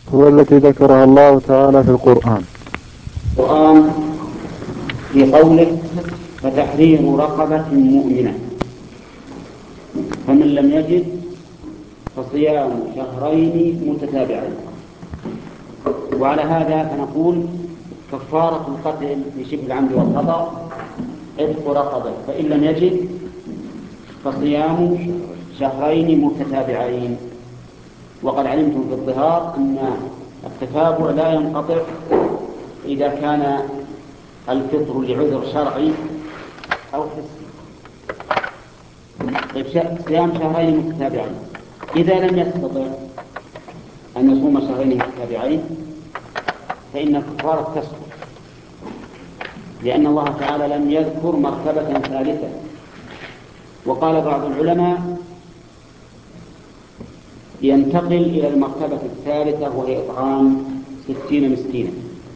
هو التي ذكرها الله تعالى في القرآن. في قوله فتحرير رقبة مؤمنة، فمن لم يجد فصيام شهرين متتابعين. وعلى هذا فنقول كفارة القتل بشبه العمد والخطأ عتق رقبة، فإن لم يجد فصيام شهرين متتابعين. وقد علمتم في الظهار أن التتابع لا ينقطع إذا كان الفطر لعذر شرعي أو حسي. طيب صيام شهرين متتابعين، إذا لم يستطع أن يصوم شهرين متتابعين فإن الكفارة تسقط، لأن الله تعالى لم يذكر مرتبة ثالثة. وقال بعض العلماء ينتقل إلى المرتبة الثالثة وهي إطعام 60 مسكينا،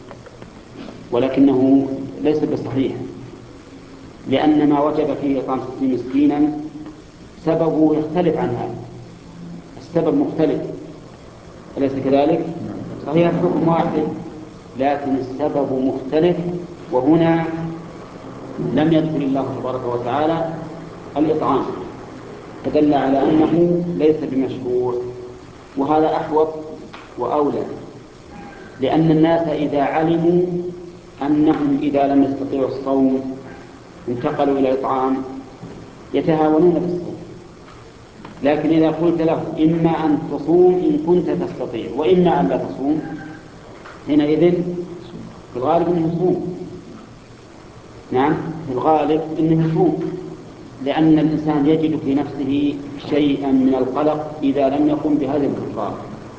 ولكنه ليس بصحيح، لأن ما وجب فيه إطعام 60 مسكينا سببه يختلف عن هذا، السبب مختلف، أليس كذلك؟ صحيح الحكم واحد لكن السبب مختلف، وهنا لم يذكر الله تبارك وتعالى الإطعام، فدل على أنه ليس بمشروع. وهذا أحوط وأولى، لأن الناس إذا علموا أنهم إذا لم يستطيعوا الصوم انتقلوا إلى الإطعام يتهاونون بالصوم. لكن إذا قلت له إما أن تصوم إن كنت تستطيع وإما أن لا تصوم، حينئذ في الغالب أنه يصوم. نعم، في الغالب أنه يصوم، لأن الإنسان يجد في نفسه شيئا من القلق إذا لم يقم بهذه الكفارة.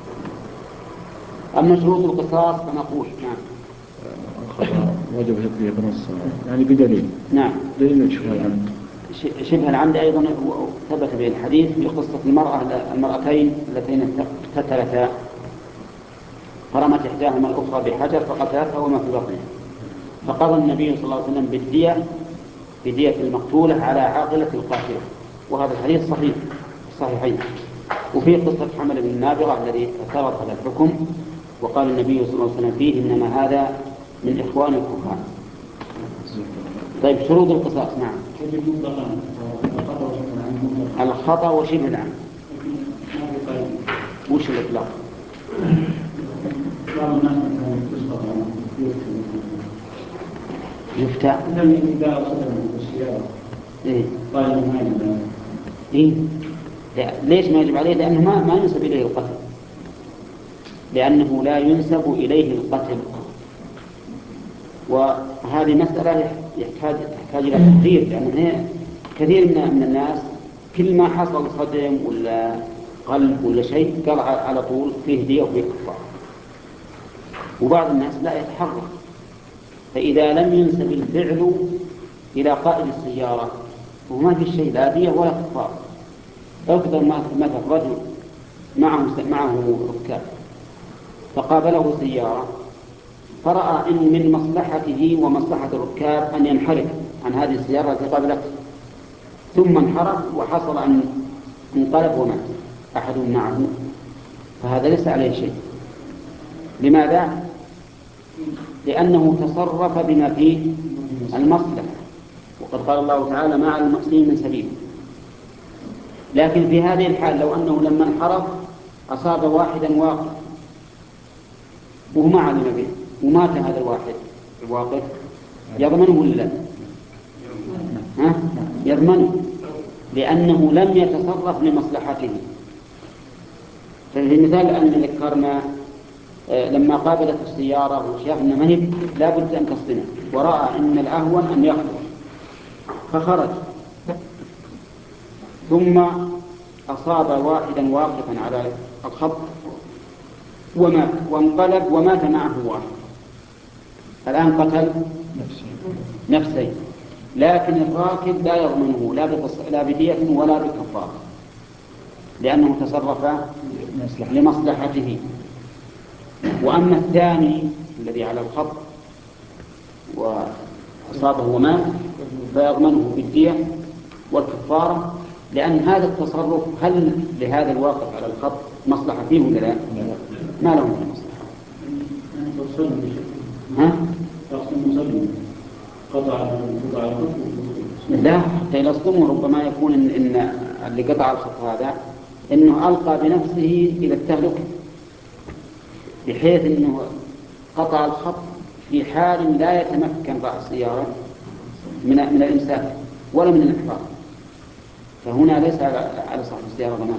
أما شروط القصاص فنقول نعم وجب تكفير بنص يعني بدليل. نعم، دليل شبه العمد. شبه العمد أيضا ثبت به الحديث في قصة المرأتين اللتين اقتتلتا، فرمت إحداهما الأخرى بحجر فقتلتها وما في بطنها، فقضى النبي صلى الله عليه وسلم بدية المقتولة على عاقلة القاتلة. وهذا الحديث صحيح صحيحين. وفي قصة حمل بن النابغة الذي اعترض على الحكم وقال النبي صلى الله عليه وسلم فيه إنما هذا من إخوان الكفار. طيب شروط القصاص. نعم، الخطأ وشبه العمد. وش الإطلاق؟ يفتح إيه؟ ليش ما يجب عليه؟ لأنه ما ينسب إليه القتل، لأنه لا ينسب إليه القتل. وهذه مسألة يحتاج إلى تحذير، لأن كثير من الناس كل ما حصل صدم ولا قلب ولا شيء قال على طول فيه دية وفيه كفار. وبعض الناس لا يتحرك، فإذا لم ينسب الفعل إلى قائد السيارة وما في شيء لا دية ولا كفار. أفضل مثل رجل معه ركاب فقابله سيارة، فرأى إن من مصلحته ومصلحة الركاب أن ينحرف عن هذه السيارة التي قابلته، ثم انحرف وحصل أن انقلب ومات أحد معه، فهذا ليس عليه شيء. لماذا؟ لأنه تصرف بما فيه المصلحة، وقد قال الله تعالى ما على المحسنين من سبيل. لكن في هذه الحال لو أنه لما انحرف أصاب واحدا واقف وهو ما علم به ومات هذا الواحد الواقف، يضمنه ولا لا؟ يضمنه، لأنه لم يتصرف لمصلحته. ففي مثال أن ذكرنا لما قابلت السيارة وشاف أن مهب لا بد أن تصطنع، ورأى أن الأهون أن يخرج فخرج، ثم أصاب واحدا واقفا على الخط ومات وانقلب ومات معه واحد، الآن قتل نفسين. لكن الراكب لا يضمنه لا بدية ولا بكفارة، لأنه تصرف لمصلحته. وأما الثاني الذي على الخط وأصابه ومات فيضمنه بالدية والكفارة، لأن هذا التصرف هل لهذا الواقف على الخط مصلحة فيه ولا لا؟ ما له من المصلحة. ها؟ لا، حتى يلصموا ربما يكون إن اللي قطع الخط هذا إنه ألقى بنفسه إلى التهلكة، بحيث إنه قطع الخط في حال لا يتمكن رأس السيارة من الإمساك ولا من الإحراق، فهنا ليس على صاحب السيارة ضمان،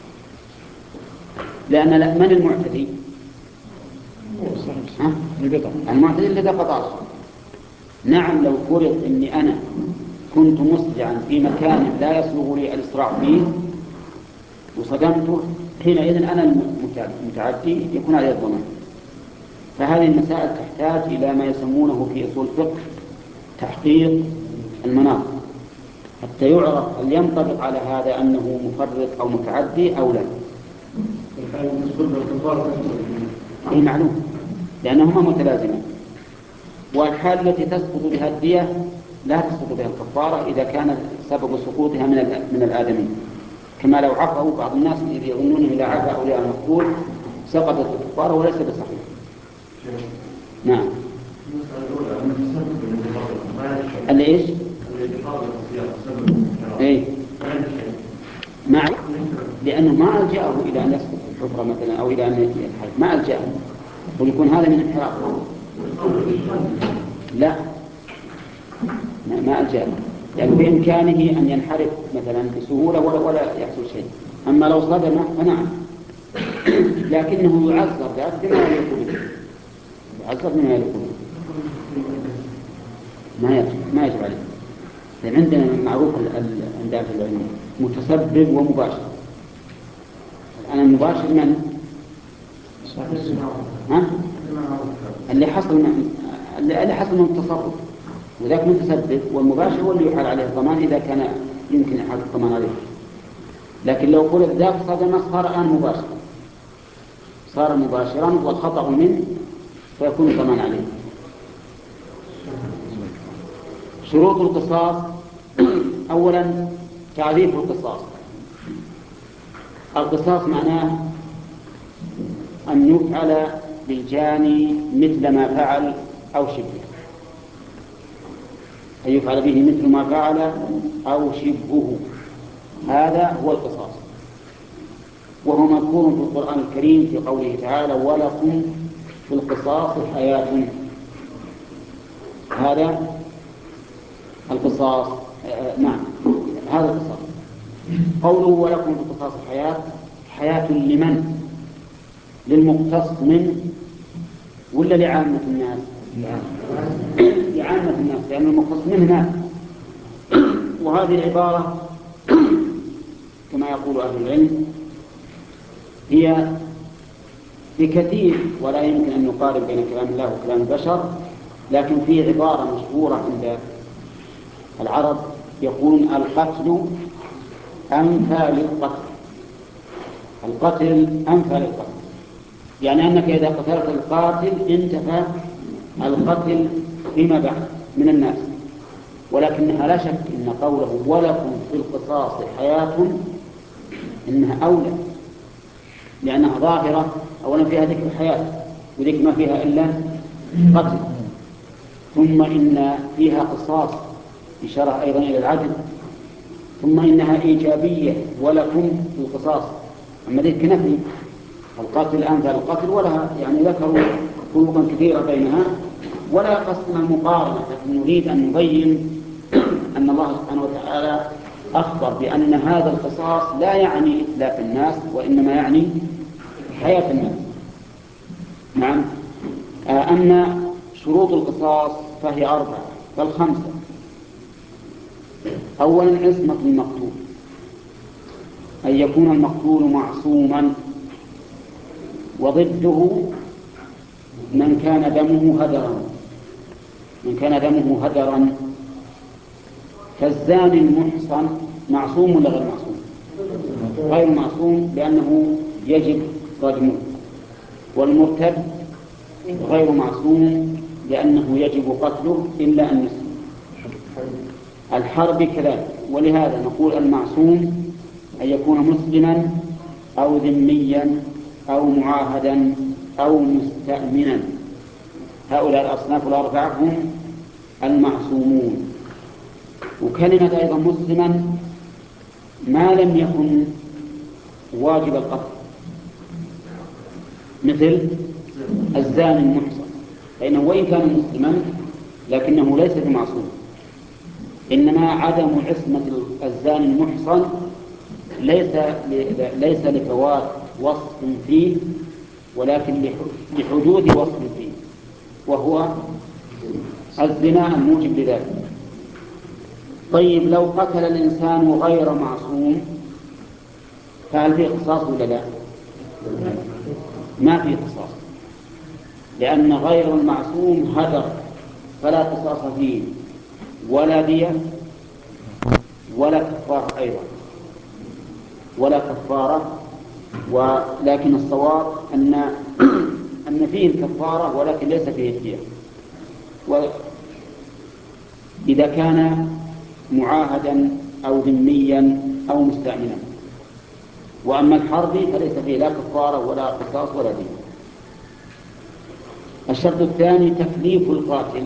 لأن من المعتدي؟ المعتدي الذي قطع الخط. نعم، لو فرض أني أنا كنت مسرعا في مكان لا يسوغ لي الإسراع فيه وصدمته، حينئذ أنا المتعدي يكون عليه الضمان. فهذه المسائل تحتاج إلى ما يسمونه في أصول الفقه تحقيق المناط، حتى يعرف هل ينطبق على هذا أنه مفرط أو متعدي أو لا. أي معلوم، لأنهما متلازمان. والحال التي تسقط بها الدية لا تسقط بها الكفارة إذا كان سبب سقوطها من الآدمي، كما لو عفوا بعض الناس يظنون إذا عفا أولياء المفقود سقطت الكفارة وليس بصحيح. نعم. اللي إيش؟ إيه؟ ما لأنه ما ألجأه إلى أن يسقط في الحفرة مثلا أو إلى أن يتحرك، ما ألجأه، ويكون هذا من انحراف. لا، ما ألجأه، يعني بإمكانه أن ينحرف مثلا بسهولة ولا يحصل شيء. أما لو صدمه فنعم، لكنه يعذر ذلك بما يليق به، يعذر بما يليق به، ما يجب عليه. لأن عندنا معروف عند أهل العلم متسبب ومباشر. أنا المباشر من؟ اللي حصل من التصرف، وذاك متسبب، والمباشر هو اللي يحال عليه الضمان إذا كان يمكن إحالة الضمان عليه. لكن لو قلت ذاك صدمة صار الآن مباشرا، صار مباشرا والخطأ منه فيكون الضمان عليه. شروط القصاص. أولا تعريف القصاص. القصاص معناه أن يفعل بالجاني مثل ما فعل أو شبهه، أن يفعل به مثل ما فعل أو شبهه، هذا هو القصاص. وهو مذكور في القرآن الكريم في قوله تعالى: ولكم في القصاص حياة. هذا القصاص. نعم، هذا القصاص. قوله ولكم في القصاص حياة، حياة لمن؟ للمقتص منه ولا لعامة الناس؟ لعامة الناس، لأن المقتص منه مات. وهذه العبارة كما يقول أهل العلم هي بكثير، ولا يمكن أن نقارن بين كلام الله وكلام البشر، لكن في عبارة مشهورة عند العرب يقولون: القتل أنفى للقتل. القتل أنفى للقتل، يعني أنك إذا قتلت القاتل انتفى القتل فيما بعد من الناس. ولكنها لا شك إن قوله ولكم في القصاص حياة إنها أولى، لأنها ظاهرة. أولا فيها ذكر الحياة، وذكر ما فيها إلا قتل. ثم إن فيها قصاص، إشارة أيضا إلى العدل. ثم إنها إيجابية، ولكم في القصاص. أما ذلك نفي القتل أنفى القتل، ولها يعني ذكروا فروقا كثيرة بينها، ولا قصدنا المقارنة، لكن نريد أن نبين أن الله سبحانه وتعالى أخبر بأن هذا القصاص لا يعني إتلاف الناس، وإنما يعني حياة الناس. نعم. أما شروط القصاص فهي 4 بل 5. أولا عصمة المقتول، أن يكون المقتول معصوما، وضده من كان دمه هدرا. من كان دمه هدرا فالزاني المحصن معصوم ولا غير معصوم؟ غير معصوم، لأنه يجب رجمه. والمرتد غير معصوم، لأنه يجب قتله إلا أن يسلم. الحرب كذلك. ولهذا نقول المعصوم أن يكون مسلما أو ذميا أو معاهدا أو مستأمنا. هؤلاء الأصناف الأربعة هم المعصومون. وكلمة أيضا مسلما ما لم يكن واجب القتل، مثل الزاني المحصن، فإنه وإن كان مسلما لكنه ليس بمعصوم، إنما عدم عصمة الزاني المحصن ليس لفوات وصف فيه، ولكن لحدوث وصف فيه، وهو الزنا الموجب لذلك. طيب لو قتل الإنسان غير معصوم فهل فيه قصاص ولا لا؟ ما فيه قصاص، لأن غير المعصوم هدر فلا قصاص فيه ولا دية ولا كفارة أيضا، ولا كفارة. ولكن الصواب أن فيه الكفارة ولكن ليس فيه الدية، إذا كان معاهدا أو ذميا أو مستأمنا. وأما الحربي فليس فيه لا كفارة ولا قصاص ولا دية. الشرط الثاني تكليف القاتل.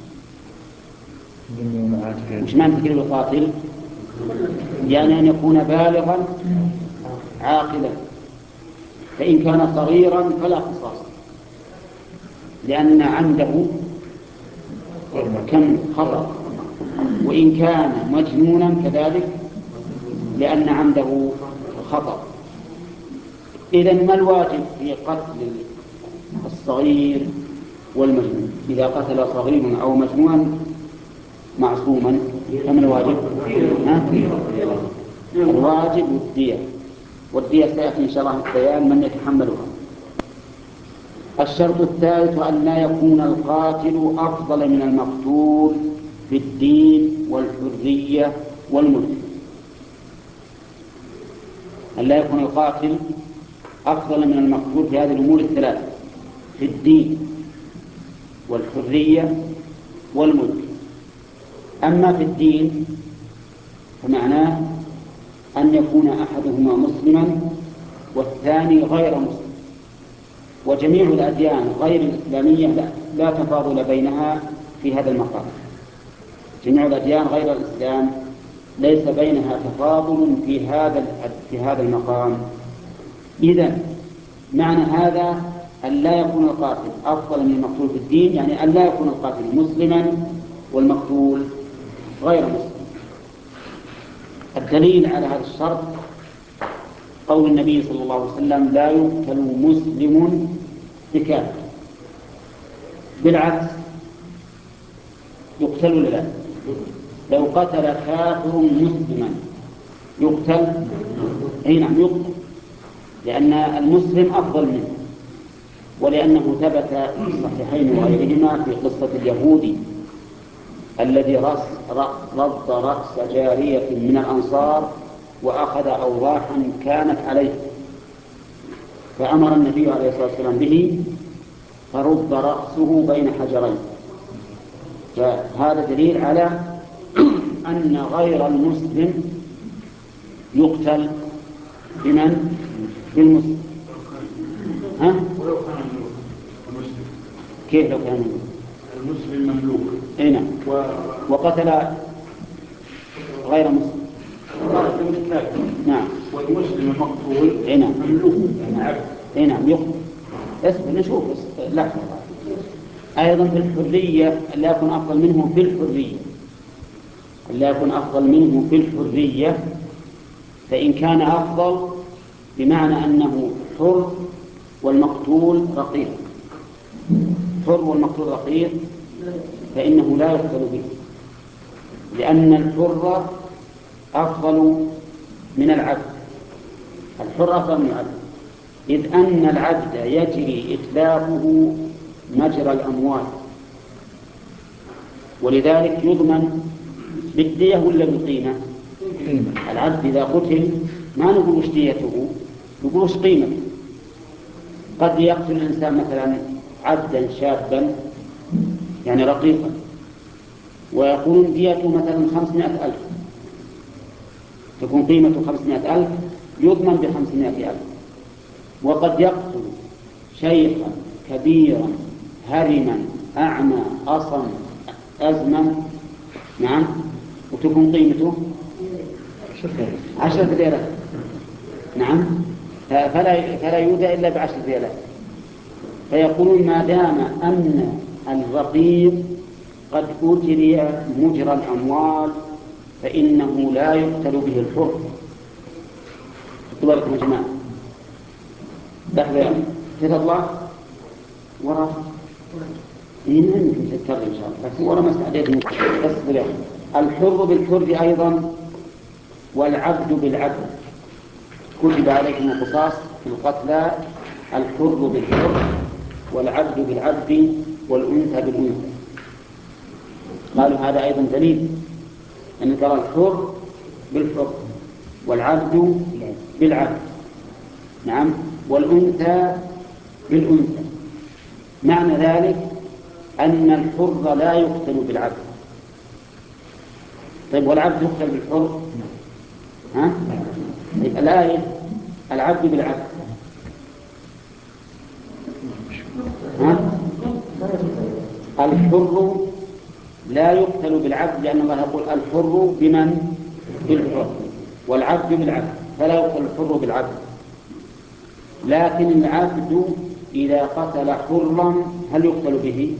وش معنى تكليف القاتل؟ يعني أن يكون بالغا عاقلا، فإن كان صغيرا فلا قصاص، لأن عنده كم خطأ، وإن كان مجنونا كذلك لأن عنده خطأ. إذن ما الواجب في قتل الصغير والمجنون؟ إذا قتل صغير أو مجنونا معصوما فما الواجب؟ الواجب الدية، والدية سيأتي إن شاء الله بيان من يتحملها. الشرط الثالث أن لا يكون القاتل أفضل من المقتول في الدين والحرية والملك. أن لا يكون القاتل أفضل من المقتول في هذه الأمور الثلاثة: في الدين والحرية والملك. أما في الدين فمعناه أن يكون أحدهما مسلما والثاني غير مسلم، وجميع الأديان غير الإسلامية لا تفاضل بينها في هذا المقام. جميع الأديان غير الإسلام ليس بينها تفاضل في هذا المقام. إذن معنى هذا أن لا يكون القاتل أفضل من المقتول في الدين، يعني أن لا يكون القاتل مسلما والمقتول غير مسلم. الدليل على هذا الشرط قول النبي صلى الله عليه وسلم: لا يقتل مسلم بكافر. بالعكس يقتل ولا لا؟ لو قتل كافر مسلما يقتل؟ أي نعم يقتل، لأن المسلم أفضل منه، ولأنه ثبت في الصحيحين وغيرهما في قصة اليهودي الذي رد رأس جارية من الأنصار وأخذ أوضاحا كانت عليه، فأمر النبي عليه الصلاة والسلام به فرد رأسه بين حجرين. فهذا دليل على أن غير المسلم يقتل بمن؟ بالمسلم. ها؟ ولو كان المسلم كيف لو كان المسلم مملوك؟ أي نعم. وقتل غير مسلم. نعم. والمسلم المقتول أي نعم مملوك يعني عبد. أي نعم يقتل. اسمع نشوف لحظة. أيضا في الحرية لا يكون أفضل منه في الحرية، لا يكون أفضل منه في الحرية، فإن كان أفضل بمعنى أنه حر والمقتول رقيق، حر والمقتول رقيق، فإنه لا يقتل به، لأن الحر أفضل من العبد. الحر أفضل من العبد، إذ أن العبد يجري إتلافه مجرى الأموال، ولذلك يضمن بالدية ولا بالقيمة؟ العبد إذا قتل ما نقول وش ديته، نقول وش قيمته. قد يقتل الإنسان مثلا عبدا شابا يعني رقيقا ويكون ديته مثلا 500,000، تكون قيمته 500,000 يضمن ب500,000. وقد يقتل شيخا كبيرا هرما أعمى أصم أزمن، نعم، وتكون قيمته 10 ريالات، نعم، فلا يودى إلا ب10 ريالات. فيقولون ما دام أن الرقيق قد أجري مجرى الأموال فإنه لا يقتل به الحر. تبارك يا جماعة، لحظة كتاب الله وراء إنكم تتكلم إن شاء الله، لكن وراء ما استعديت بس الحر بالحر أيضا والعبد بالعبد. كتب عليكم القصاص في القتلى، الحر بالحر والعبد بالعبد والأنثى بالأنثى. قالوا هذا أيضا دليل أن ترى الحر بالحر والعبد بالعبد، نعم، والأنثى بالأنثى. معنى ذلك أن الحر لا يقتل بالعبد. طيب والعبد يقتل بالحر؟ ها؟ طيب الآية العبد بالعبد، ها؟ الحر لا يقتل بالعبد لأن الله يقول الحر بمن؟ بالحر، والعبد بالعبد، فلا يقتل الحر بالعبد. لكن العبد إذا قتل حرا هل يقتل به؟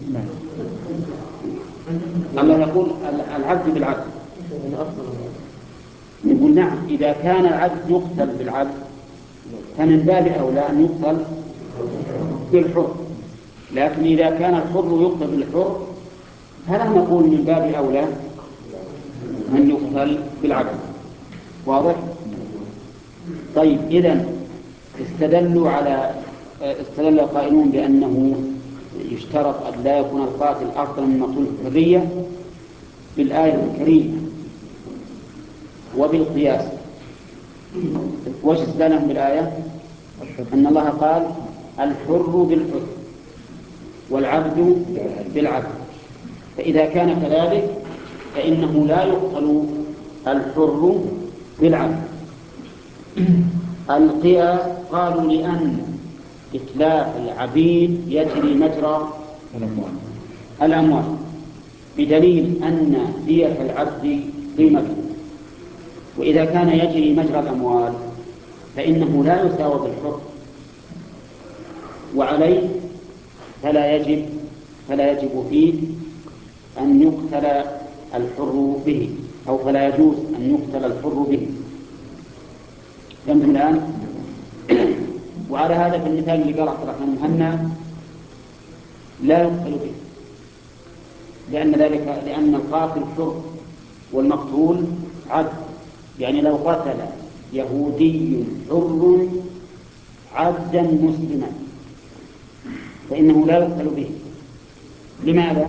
الله يقول العبد بالعبد، يقول نعم، إذا كان العبد يقتل بالعبد فمن باب أولى أن يقتل بالحر. لكن إذا كان الحر يقتل بالحر فلا نقول من باب أولى أن يقتل بالعبد. واضح؟ طيب إذن استدل القائلون بأنه يشترط أن لا يكون القاتل أفضل من المقتول بالحرية بالآية الكريمة وبالقياس. وش استدلهم بالآية؟ أن الله قال الحر بالحر والعبد بالعبد، فإذا كان كذلك فإنه لا يقتل الحر بالعبد. القياس قالوا لأن إتلاف العبيد يجري مجرى الأموال، بدليل أن دية العبد قيمته، وإذا كان يجري مجرى الأموال فإنه لا يساوى بالحر، وعليه فلا يجب فيه أن يقتل الحر به، أو فلا يجوز أن يقتل الحر به. فهمتم الآن؟ وعلى هذا في المثال اللي قال عبد الرحمن المهنا لا يقتل به، لأن القاتل حر والمقتول عبد. يعني لو قتل يهودي حر عبدا مسلما فإنه لا يقتل به. لماذا؟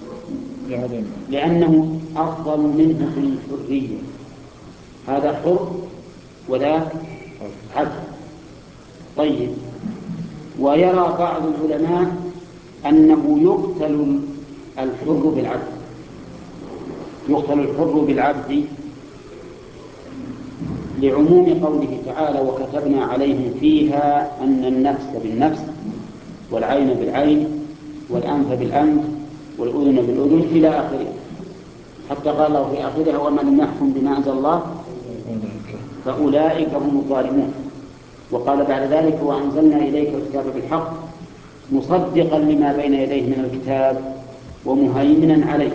لأنه أفضل منه في الحرية، هذا حر وذا عبد. طيب، ويرى بعض العلماء أنه يقتل الحر بالعبد، يقتل الحر بالعبد لعموم قوله تعالى وكتبنا عليهم فيها أن النفس بالنفس والعين بالعين والأنف بالأنف والأذن بالأذن إلى آخره، حتى قال الله في آخرها ومن لم يحكم بما أنزل الله فأولئك هم الظالمون. وقال بعد ذلك وأنزلنا إليك الكتاب بالحق مصدقا لما بين يديه من الكتاب ومهيمنا عليه،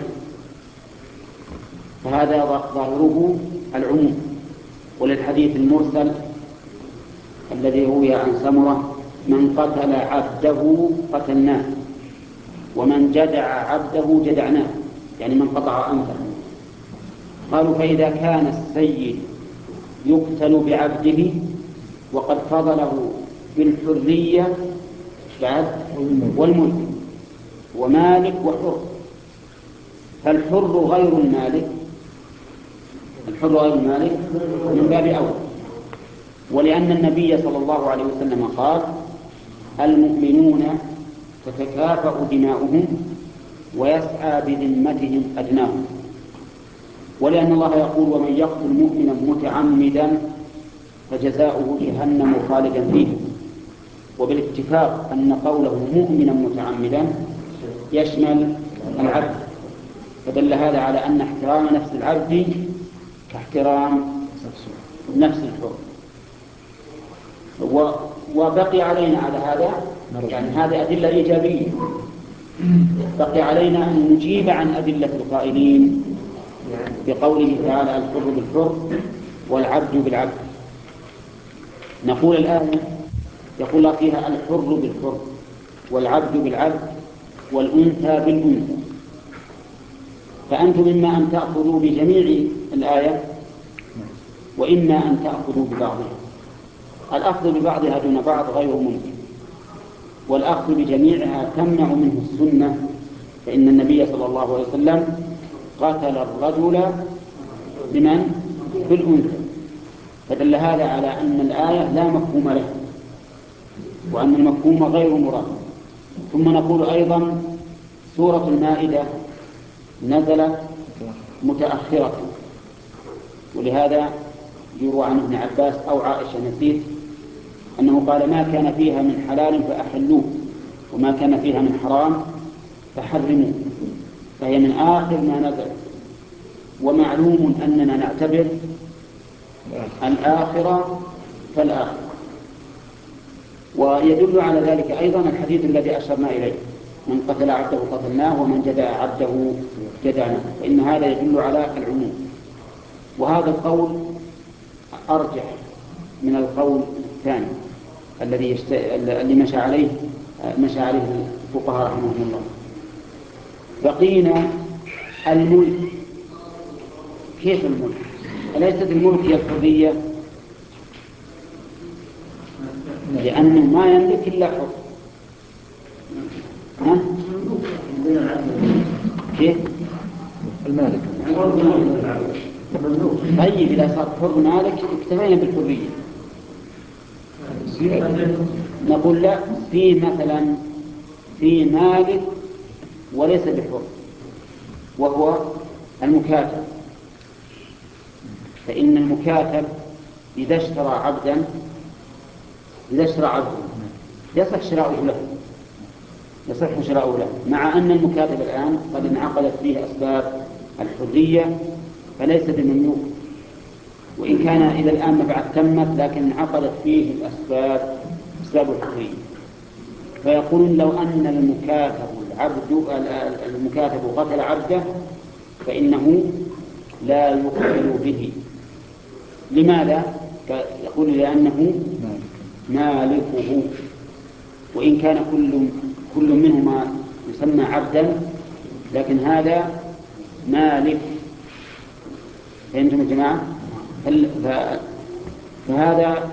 فهذا ظاهره العموم. وللحديث المرسل الذي روي عن سمرة من قتل عبده قتلناه ومن جدع عبده جدعناه، يعني من قطع أنفه. قالوا فإذا كان السيد يقتل بعبده وقد فضله بالحرية بعد والملك ومالك وحر، فالحر غير المالك، الحر غير المالك من باب أول. ولأن النبي صلى الله عليه وسلم قال المؤمنون تتكافأ دماؤهم ويسعى بذمتهم أدناهم. ولأن الله يقول ومن يقتل مؤمنا متعمدا فجزاؤه جهنم خالدا فيه. وبالاتفاق أن قوله مؤمنا متعمدا يشمل العبد، فدل هذا على أن احترام نفس العبد كاحترام نفس الحر. وبقي علينا على هذا، يعني هذه أدلة إيجابية، بقي علينا أن نجيب عن أدلة القائلين بقوله تعالى الحر بالحر والعبد بالعبد. نقول الآن يقول الله فيها الحر بالحر والعبد بالعبد والأنثى بالأنثى، فأنتم إما أن تأخذوا بجميع الآية وإما أن تأخذوا ببعضها. الأخذ ببعضها دون بعض غير ممكن، والأخذ بجميعها تمنع منه السنة، فإن النبي صلى الله عليه وسلم قاتل الرجل بمن؟ بالأنثى، فدل هذا على أن الآية لا مفهوم لها وأن المفهوم غير مراد. ثم نقول أيضا سورة المائدة نزلت متأخرة، ولهذا يروى عن ابن عباس أو عائشة نسيت أنه قال ما كان فيها من حلال فأحلوه وما كان فيها من حرام فحرموه، فهي من آخر ما نزل. ومعلوم أننا نعتبر الآخرة فالآخرة. ويدل على ذلك أيضا الحديث الذي أشرنا إليه من قتل عبده قتلناه ومن جدع عبده جدعناه، فإن هذا يدل على العموم. وهذا القول أرجح من القول الثاني الذي مشى عليه الفقهاء رحمهم الله. بقينا الملك. كيف الملك؟ أليست الملك هي الحرية؟ لأنه ما يملك إلا حر. كيف؟ المالك. طيب إذا صار حر مالك اكتفينا بالحرية. نقول لا، في مثلا في مالك وليس بحر وهو المكاتب، فإن المكاتب إذا اشترى عبدا يصح شراؤه له، مع أن المكاتب الآن قد انعقدت فيه أسباب الحرية فليس بمملوك، وإن كان إلى الآن ما بعد تمت لكن انعقدت فيه أسباب الحرية. فيقولون لو أن المكاتب قتل عبده فإنه لا يقتل به. لماذا؟ يقول لأنه مالكه، وإن كان كل منهما يسمى عبدا لكن هذا مالك. فهمتم يا جماعة؟ فهذا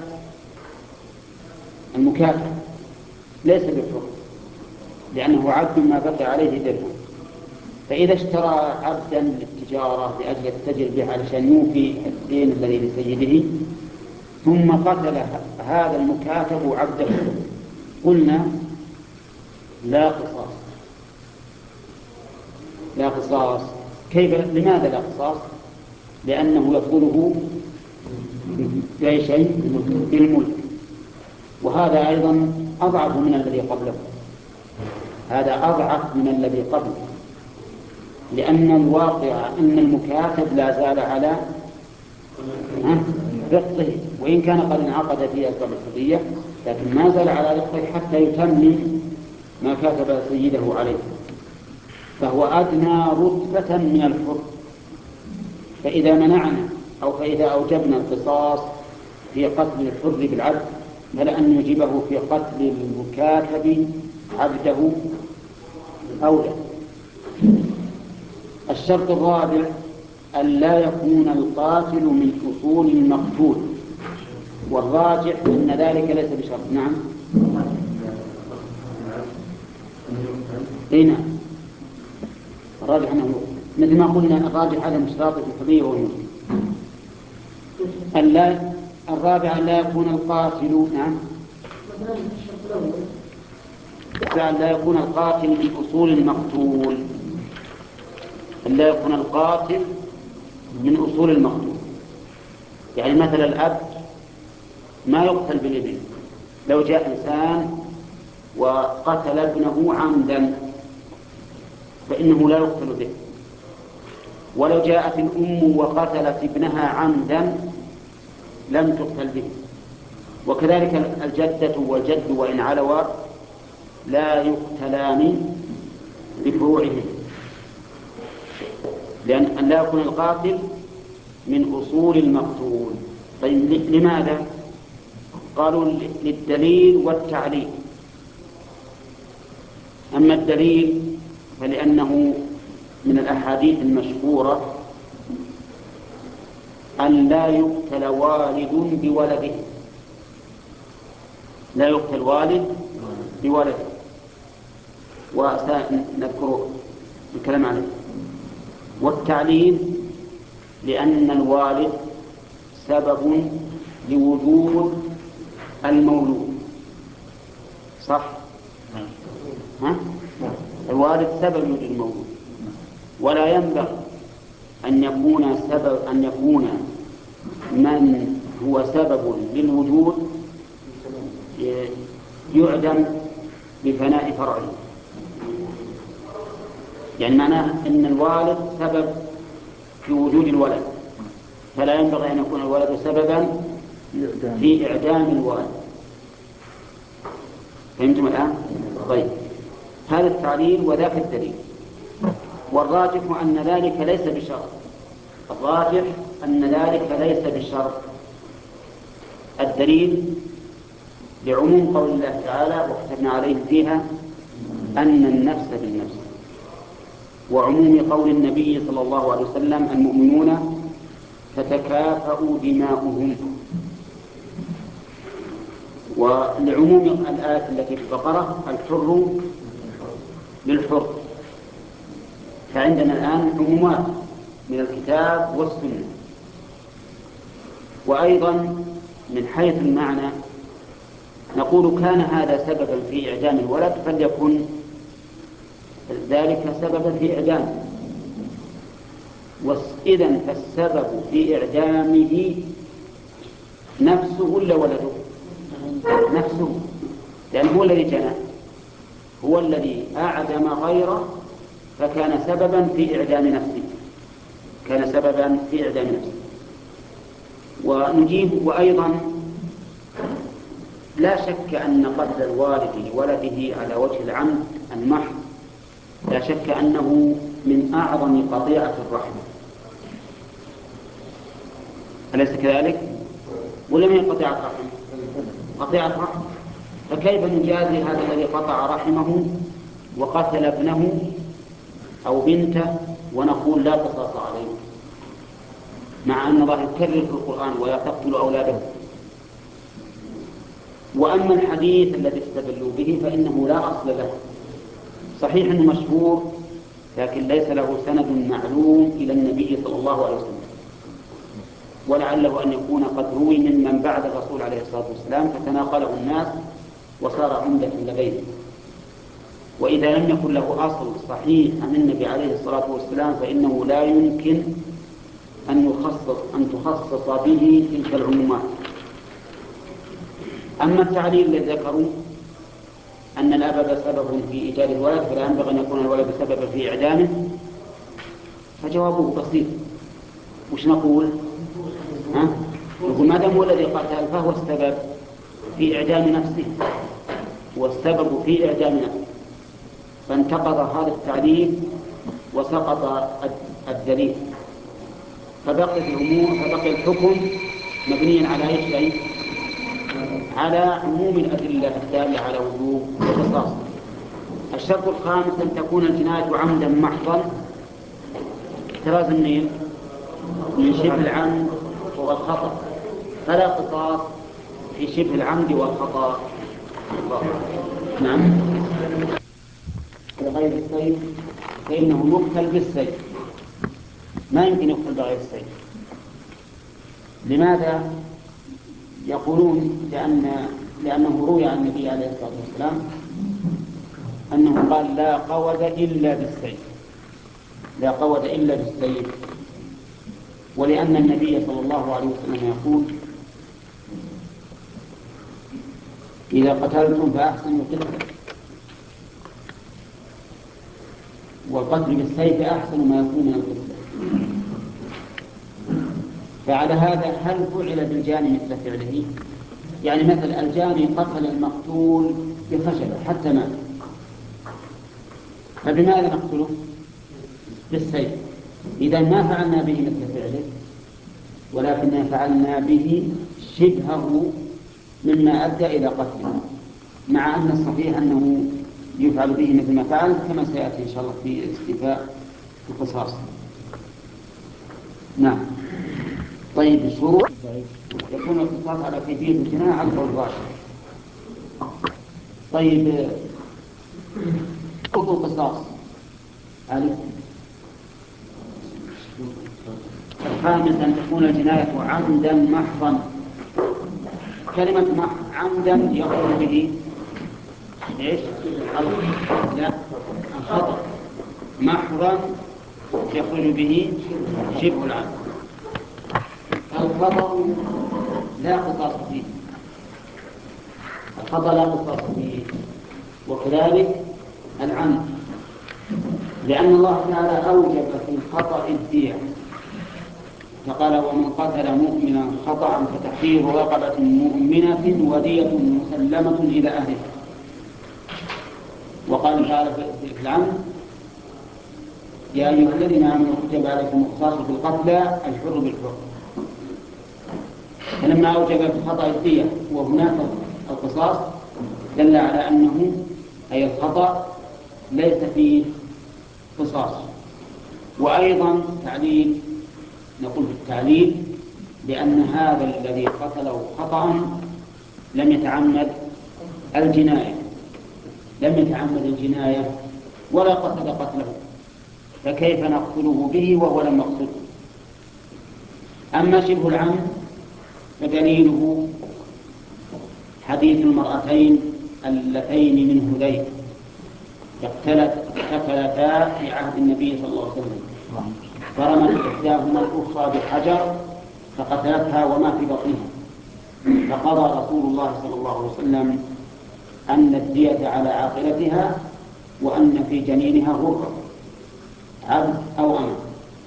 المكاتب ليس بالحر لأنه عبد ما بقي عليه درهم، فإذا اشترى عبدا للتجارة لأجل يتجر به علشان يوفي الدين الذي لسيده ثم قتل هذا المكاتب عبده، قلنا لا قصاص. لماذا لا قصاص؟ لأنه يقوله بأي شيء بالملك، وهذا أيضا أضعف من الذي قبله، لأن الواقع أن المكاتب لا زال على رقه، وإن كان قد انعقد فيه أسباب الحرية لكن ما زال على رقه حتى يتمم ما كاتب سيده عليه، فهو أدنى رتبة من الحر. فإذا منعنا أو فإذا أوجبنا القصاص في قتل الحر بالعبد فلأن نجيبه في قتل المكاتب عبده أولى. الشرط الرابع أن لا يكون القاتل من أصول المقتول، والراجح أن ذلك ليس بشرط. نعم. نعم، الراجح أنه مثل ما قلنا الراجح عدم اشتراط في الحرية والملك. الرابع أن لا يكون القاتل أن لا يكون القاتل من أصول المقتول، أن لا يكون القاتل من أصول المقتول. يعني مثلا الأب ما يقتل بالابن لو جاء إنسان وقتل ابنه عمدا فإنه لا يقتل به، ولو جاءت الأم وقتلت ابنها عمدا لم تقتل به. وكذلك الجدة والجد وإن علوا لا يقتلان بفروعهم، لأن أن لا يكون القاتل من أصول المقتول. طيب لماذا؟ قالوا للدليل والتعليل. أما الدليل فلأنه من الأحاديث المشهورة أن لا يقتل والد بولده، لا يقتل والد بولده، وسنذكر الكلام عليه. والتعليل لأن الوالد سبب لوجود المولود، صح؟ ها؟ الوالد سبب لوجود المولود، ولا ينبغي أن يكون من هو سبب للوجود يعدم بفناء فرعه. يعني معناه أن الوالد سبب في وجود الولد، فلا ينبغي أن يكون الولد سببا في إعدام الوالد. فهمتم الآن؟ طيب، هذا التعليل وذاك الدليل. والراجح أن ذلك ليس بشرط، الراجح أن ذلك ليس بشرط. الدليل لعموم قول الله تعالى وكتبنا عليهم فيها أن النفس بالنفس، وعموم قول النبي صلى الله عليه وسلم المؤمنون تتكافأ دماؤهم، ولعموم الآية التي في البقرة الحر للحر. فعندنا الآن عمومات من الكتاب والسنة. وأيضا من حيث المعنى نقول كان هذا سببا في إعدام الولد فليكن ذلك سببا في إعدامه. إذن فالسبب في إعدامه نفسه ولا ولده؟ نفسه، لأنه هو الذي جنى، هو الذي أعدم غيره، فكان سببا في إعدام نفسه، كان سببا في إعدام نفسه. ونجيب وأيضا لا شك أن قتل الوالد لولده على وجه العمد المحض لا شك أنه من أعظم قطيعة الرحم، أليس كذلك؟ ولم هي قطيعة رحم؟ قطيعة رحم. فكيف نجازي هذا الذي قطع رحمه وقتل ابنه أو بنته ونقول لا قصاص عليه، مع أن الله يكرر في القرآن ولا تقتلوا أولادكم؟ وأما الحديث الذي استدلوا به فإنه لا أصل له، صحيح أنه مشهور لكن ليس له سند معلوم إلى النبي صلى الله عليه وسلم، ولعله أن يكون قد روي ممن بعد الرسول عليه الصلاة والسلام فتناقله الناس وصار عمدة لديهم. وإذا لم يكن له أصل صحيح عن النبي عليه الصلاة والسلام فإنه لا يمكن أن تخصص به تلك العمومات. أما التعليل الذي ذكروا أن الأب سبب في إيجاد الولد فلا ينبغي أن يكون الولد سببا في إعدامه، فجوابه بسيط. وش نقول؟ نقول ما دام هو الذي قتل فهو السبب في إعدام نفسه، والسبب في إعدام نفسه، فانتقض هذا التعليل وسقط الدليل، فبقي الحكم مبنيا على أي شيء؟ على عموم الأدلة الدالة على وجوب القصاص. الشرط الخامس أن تكون الجناية عمدا محضا، احتراز من شبه العمد والخطأ، فلا قصاص في شبه العمد والخطأ. نعم. غير السيف فإنه يقتل بالسيف، ما يمكن يقتل بغير السيف. لماذا؟ يقولون لأنه روي عن النبي عليه الصلاة والسلام أنه قال لا قود إلا بالسيف، لا قود إلا بالسيف. ولأن النبي صلى الله عليه وسلم يقول إذا قتلتم فأحسنوا القتل، والقتل بالسيف أحسن ما يكون من القتل. فعلى هذا هل فعل بالجاني مثل فعله؟ يعني مثل الجاني قتل المقتول بخشبة حتى مات، فبماذا نقتله؟ بالسيف. إذا ما فعلنا به مثل فعله، ولكننا فعلنا به شبهه مما أدى إلى قتله، مع أن الصحيح أنه يفعل به مثل ما فعل، كما سيأتي إن شاء الله في استيفاء القصاص. نعم. طيب الشروط: يكون القصاص على كيفية الجناية على القول الراجح. طيب شروط القصاص: الخامس أن تكون الجناية عمدا محضا. كلمة عمدا يخرج به ايش؟ لا، الخطأ. محضا يخرج به شبه العمد. الخطأ لا قصاص فيه، الخطأ لا قصاص فيه، وكذلك العمد، لأن الله تعالى أوجب في الخطأ الدية، فقال: ومن قتل مؤمنا خطأ فتحرير رقبة مؤمنة ودية مسلمة إلى أهله. وقال تعالى في العمد: يا أيها الذين آمنوا كتب عليكم القصاص في القتلى الحر بالحر. فلما أوجب في الخطأ الدية وهناك القصاص دل على أنه أي الخطأ ليس فيه قصاص. وأيضا تعليل، نقول في التعليل بأن هذا الذي قتله خطأ لم يتعمد الجناية، ولا قصد قتله، فكيف نقتله به وهو لم يقصده؟ أما شبه العمد فدليله حديث المرأتين اللتين من هذيل اقتتلتا في عهد النبي صلى الله عليه وسلم، فرمت إحداهما الأخرى بحجر فقتلتها وما في بطنها، فقضى رسول الله صلى الله عليه وسلم أن الدية على عاقلتها، وأن في جنينها غرة عبد أو أمة.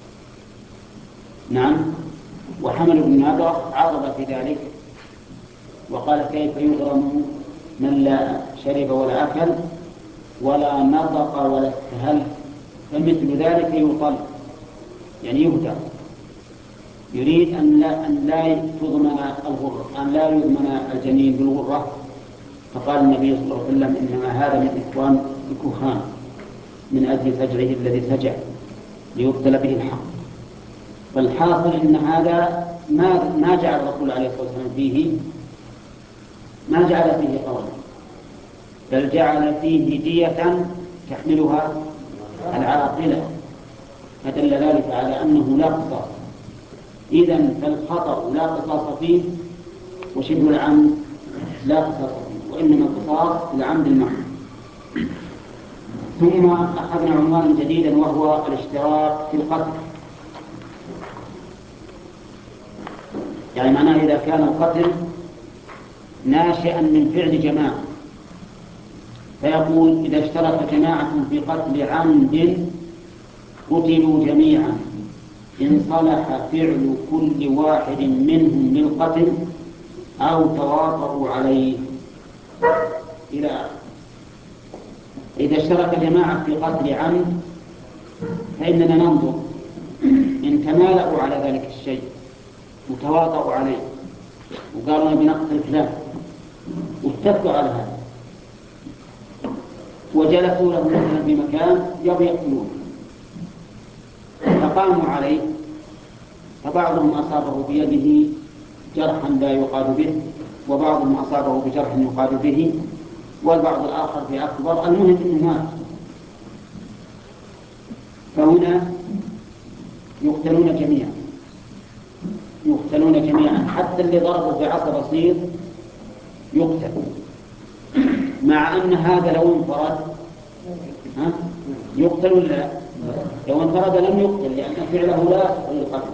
نعم. وحمل بن نابغة عارض في ذلك وقال: كيف يغرم من لا شرب ولا أكل ولا نطق ولا استهل، فمثل ذلك يطل، يعني يهدى. يريد أن لا تضمن الغرة، أن لا يضمن الجنين بالغرة. فقال النبي صلى الله عليه وسلم: إنما هذا من إخوان الكهان، من أجل فجره الذي فجع ليبتل به الحق. فالحاصل إن هذا ما جعل الرسول عليه الصلاة والسلام فيه، ما جعل فيه قولا، بل جعل فيه دية تحملها العاقلة، فدل ذلك على أنه لا قصاص. إذن فالخطأ لا قصاص فيه، وشبه العمد لا قصاص فيه، وإنما القصاص العمد المحض. ثم أخذنا عنوانا جديدا وهو الاشتراك في القتل. يعني معناه إذا كان القتل ناشئا من فعل جماعة، فيقول: إذا اشترك جماعة في قتل عمد قتلوا جميعا إن صلح فعل كل واحد منهم للقتل أو تواطؤوا عليه، إلى آخره. إذا اشترك جماعة في قتل عمد فإننا ننظر إن تمالأوا على ذلك الشيء وتواطؤوا عليه وقالوا بنقتل فلان واتفقوا على هذا وجلسوا له مثلا في مكان يقتلون، فقاموا عليه، فبعضهم أصابه بيده جرحا لا يقاد به، وبعضهم أصابه بجرح يقاد به، والبعض الآخر بأكبر، المهم أنه مات. فهنا يقتلون جميعا حتى اللي ضربوا بعصا بسيط يقتل، مع أن هذا لو انفرد يقتل ولا لو انفرد لم يقتل، لأن فعله لا يقتل القتل،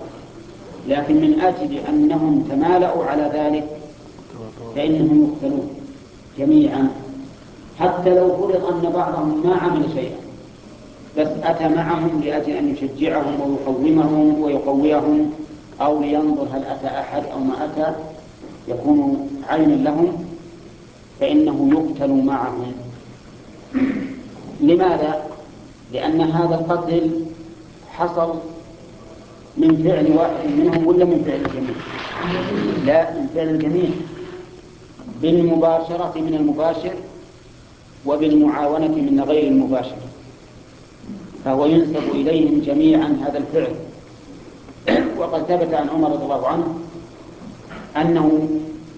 لكن من أجل أنهم تمالأوا على ذلك فإنهم يقتلون. جميعا، حتى لو فرض أن بعضهم ما عمل شيئا بس أتى معهم لأجل أن يشجعهم ويقومهم ويقويهم، أو لينظر هل أتى أحد أو ما أتى، يكون عينا لهم، فإنه يقتل معهم. لماذا؟ لأن هذا القتل حصل من فعل واحد منهم ولا من فعل الجميع؟ لا، من فعل الجميع، بالمباشرة من المباشر وبالمعاونة من غير المباشر، فهو ينسب إليهم جميعا هذا الفعل. وقد ثبت عن عمر رضي الله عنه أنه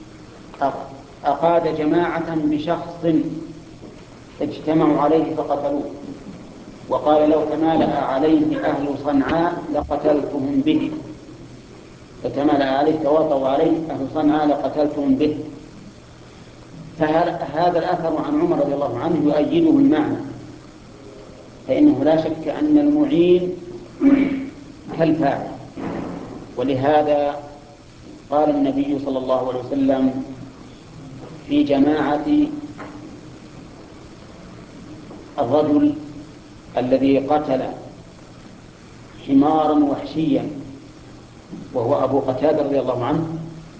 أقاد جماعة بشخص اجتمعوا عليه فقتلوه، وقال لو تمالأ عليه أهل صنعاء لقتلتهم به، فتمالأ عليه تواطوا عليه أهل صنعاء لقتلتهم به. فهذا الأثر عن عمر رضي الله عنه يؤيده المعنى، فإنه لا شك أن المعين كالفاعل. ولهذا قال النبي صلى الله عليه وسلم في جماعة الرجل الذي قتل حمارا وحشيا وهو أبو قتادة رضي الله عنه،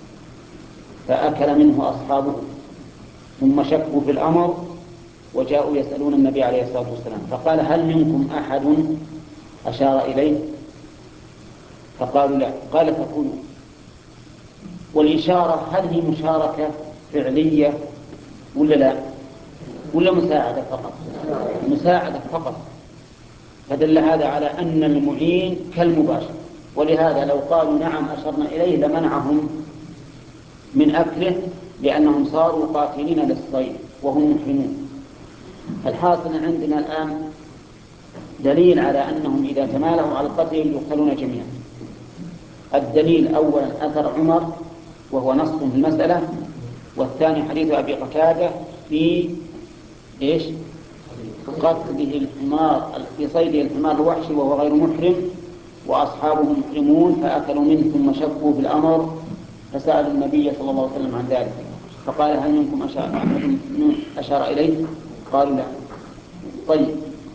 فأكل منه أصحابه ثم شكوا في الأمر وجاءوا يسألون النبي عليه الصلاة والسلام، فقال هل منكم أحد أشار إليه؟ فقالوا لا. قال فكلوا. والإشارة هل هي مشاركة فعلية ولا لا، ولا مساعدة فقط؟ مساعدة فقط. فدل هذا على أن المعين كالمباشر، ولهذا لو قالوا نعم أشرنا إليه لمنعهم من أكله، لأنهم صاروا قاتلين للصيد وهم محرمون. الحاصل عندنا الآن دليل على أنهم إذا تمالوا على القتل يقتلون جميعا. الدليل أولا أثر عمر وهو نص في المسألة، والثاني حديث أبي قتادة في إيش؟ قتله الحمار، في صيده الحمار الوحشي وهو غير محرم وأصحابه محرمون فأكلوا منه ثم شكوا في الأمر فسألوا النبي صلى الله عليه وسلم عن ذلك، فقال هل منكم أشار إليه؟ قالوا لا. طيب،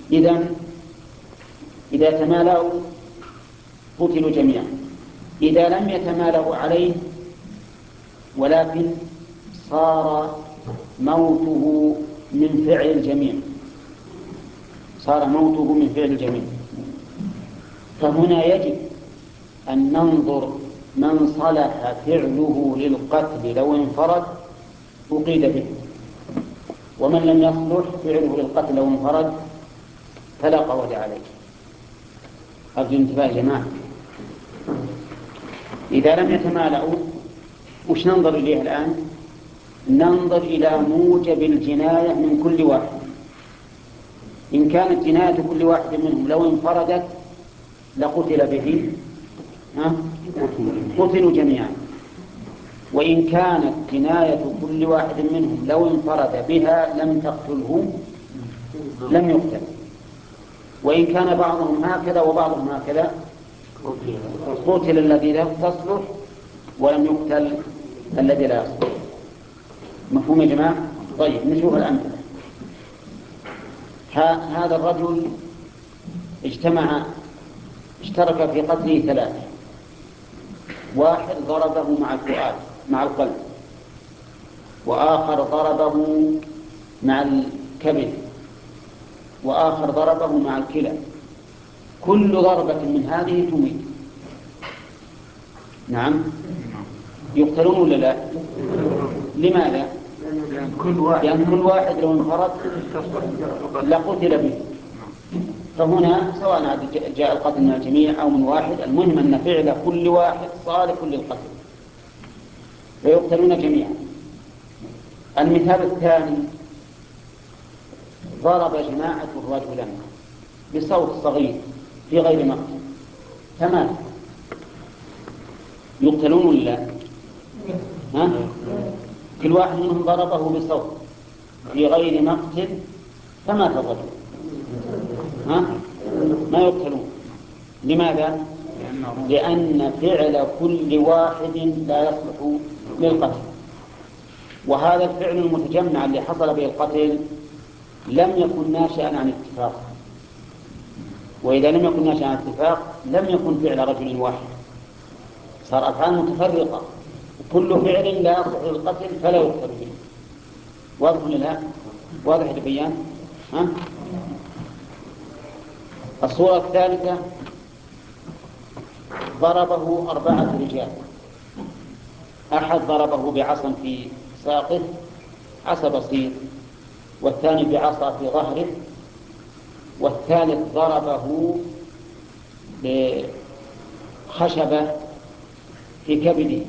إذا تمالأوا قتلوا جميعا. إذا لم يتمالأوا عليه ولكن صار موته من فعل الجميع، صار موته من فعل الجميع، فهنا يجب أن ننظر من صلح فعله للقتل لو انفرد أقيد به، ومن لم يصلح فعله للقتل لو انفرد فلا قود عليه. أرجو انتباه يا جماعة. إذا لم يتمالأوا وش ننظر إليه الآن؟ ننظر إلى موجب الجناية من كل واحد. إن كانت جناية كل واحد منهم لو انفردت لقتل به، قتلوا جميعا. وإن كانت جناية كل واحد منهم لو انفرد بها لم تقتله لم يقتل. وإن كان بعضهم هكذا وبعضهم هكذا قتل الذي لا تصلح ولم يقتل الذي لا يصلح. مفهوم يا جماعة؟ طيب نشوف الأمثلة. هذا الرجل اشترك في قتله ثلاثة. واحد ضربه مع الفؤاد مع القلب، وآخر ضربه مع الكبد، وآخر ضربه مع الكلى. كل ضربة من هذه تميت. نعم، يقتلون ولا لا؟ لماذا؟ لأن كل واحد لو انفرد لقتل به. فهنا سواء جاء القتل من الجميع أو من واحد، المهم أن فعل كل واحد صالح للقتل فيقتلون جميعا. المثال الثاني ضرب جماعة رجلا بصوت صغير في غير مقتل فمات، يقتلون ولا لا؟ كل واحد منهم ضربه بصوت في غير مقتل فمات الرجل، ما يقتلون. لماذا؟ لأن فعل كل واحد لا يصلح للقتل. وهذا الفعل المتجمع اللي حصل به القتل لم يكن ناشئا عن اتفاق، وإذا لم يكن ناشئا عن اتفاق لم يكن فعل رجل واحد، صار أفعال متفرقة، وكل فعل لا يصح للقتل فلا يقتل به. واضح ولا لا؟ واضح البيان؟ ها؟ الصورة الثالثة: ضربه 4 رجال، أحد ضربه بعصا في ساقه، عصا بسيط، والثاني بعصا في ظهره، والثالث ضربه بخشبة في كبده،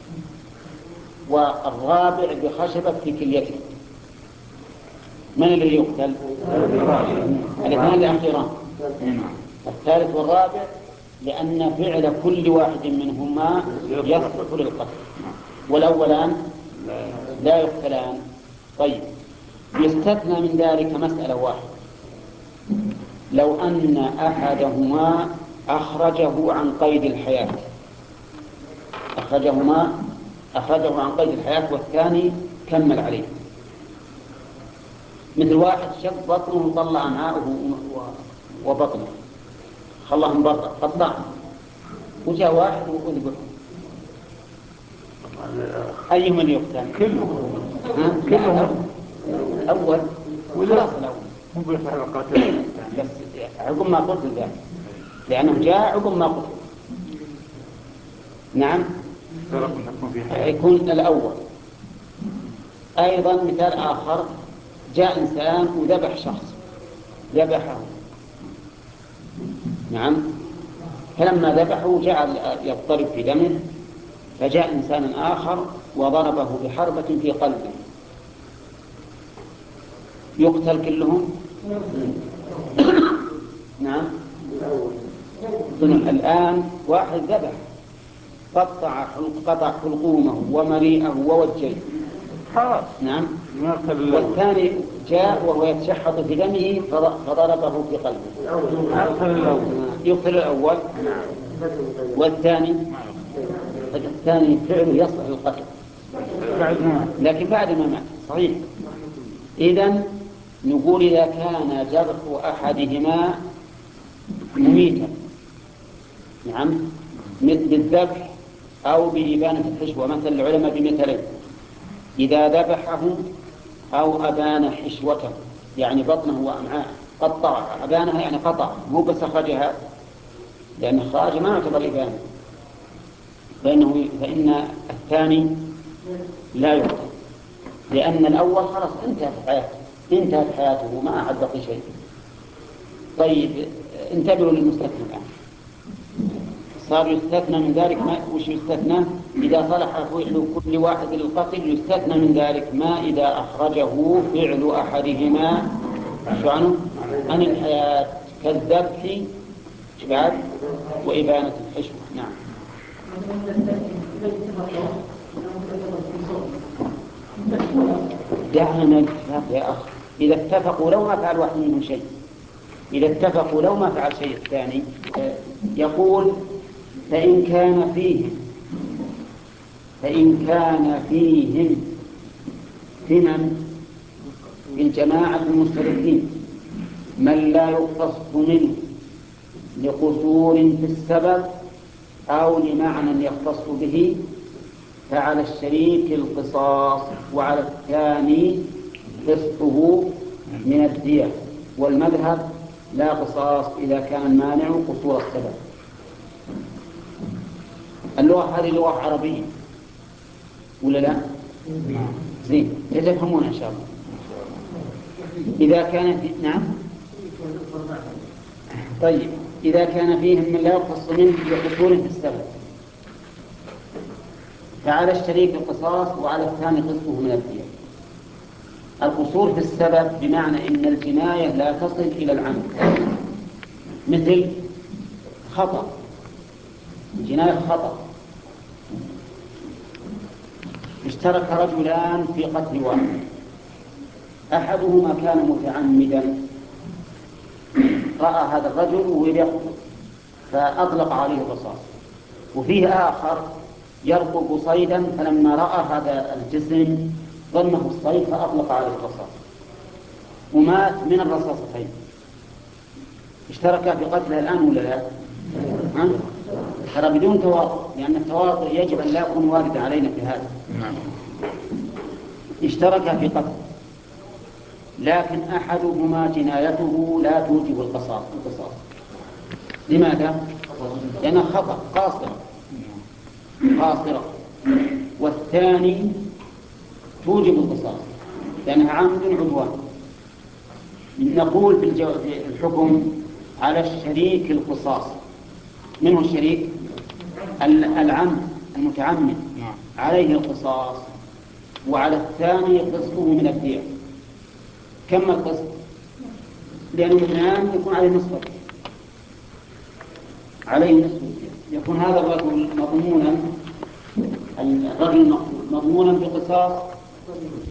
والرابع بخشبة في كليته. من الذي يقتل؟ الاثنان الأخيران، الثالث والرابع، لأن فعل كل واحد منهما يصلح للقتل، والأولان لا يقتلان. طيب، يستثنى من ذلك مسألة واحدة: لو أن أحدهما أخرجه عن قيد الحياة، أخرجه عن قيد الحياة والثاني كمل عليه، مثل واحد شق بطنه وطلع أمعاءه وبطنه، خلاهم برا قطعهم، وجاء واحد وذبحه، أيهما اللي يقتل؟ كلهم. الأول خلاص، الأول مو بيصح القاتل بس عقب ما قلت ذلك، لأنه جاء عقب ما قلت. نعم، يكون الأول. أيضا مثال آخر: جاء إنسان وذبح شخص، ذبحه، نعم، فلما ذبحه جعل يضطرب في دمه، فجاء إنسان آخر وضربه بحربة في قلبه، يقتل كلهم؟ نعم. الآن واحد ذبح، قطع حلقومه ومريئه ووجهه، نعم، والثاني جاء وهو يتشحط في دمه فضربه في قلبه، يقتل الأول. والثاني فعله يصلح للقتل لكن بعد ما مات، صحيح. إذن نقول إذا كان جرح أحدهما مميتا، نعم، بالذبح أو بإبانة الحشوة، مثل العلماء بمثلين: إذا ذبحه أو أبان حشوته، يعني بطنه وأمعاء، قطع أبانها يعني قطع، مو بس أخرجها، لأن إخراج ما يعتبر إبانة، فإن الثاني لا يقتل، لأن الأول خلاص انتهت حياته ما عاد بقي شيء. طيب، انتبهوا للمستثنى الآن. صار يستثنى من ذلك وش يستثنى؟ إذا صلح فعل كل واحد للقتل يستثنى من ذلك ما إذا أخرجه فعل أحدهما عن الحياة، كالذبح بعد وإبانة الحشوة. نعم. دعنا من الاتفاق يا أخ، إذا اتفقوا لو ما فعل واحد منهم شيء، إذا اتفقوا لو ما فعل شيء الثاني. يقول: فإن كان فيهم ثمن من جماعة المشتركين من لا يقتص منه لقصور في السبب أو لمعنى يختص به، فعلى الشريك القصاص، وعلى الثاني قسطه من الدية. والمذهب لا قصاص إذا كان المانع قصور السبب. اللغة هذه لغة عربية ولا لا؟ زين، تفهمون إن شاء الله. إذا كان نعم. طيب، إذا كان فيهم من لا يقتص منه بقصور في السبب، فعلى الشريك القصاص وعلى الثاني قسطه من الدية. القصور في السبب بمعنى إن الجناية لا تصل إلى العمد، مثل خطأ، جناية خطأ، اشترك رجلان في قتل واحد، أحدهما كان متعمدا، رأى هذا الرجل وهو يقتل فأطلق عليه الرصاص، وفيه آخر يرقب صيدا فلما رأى هذا الجسم ظنه الصيد فأطلق عليه الرصاص ومات من الرصاصتين، اشتركا في قتله الآن ولا لا؟ ترى بدون تواطؤ، لأن التواطؤ يجب أن لا يكون واردا علينا في هذا. اشتركا في قتله، لكن أحدهما جنايته لا توجب القصاص. لماذا؟ لأنه خطأ قاصرة، والثاني توجب القصاص لأنها عمد عدوان. نقول في الحكم على الشريك القصاص. من هو الشريك؟ العمد المتعمد عليه القصاص، وعلى الثاني قسطه من الدية. كم القسط؟ لأنه اثنان يكون عليه نصف الدية، عليه نصف الدية. يكون هذا الرجل مضمونا بقصاص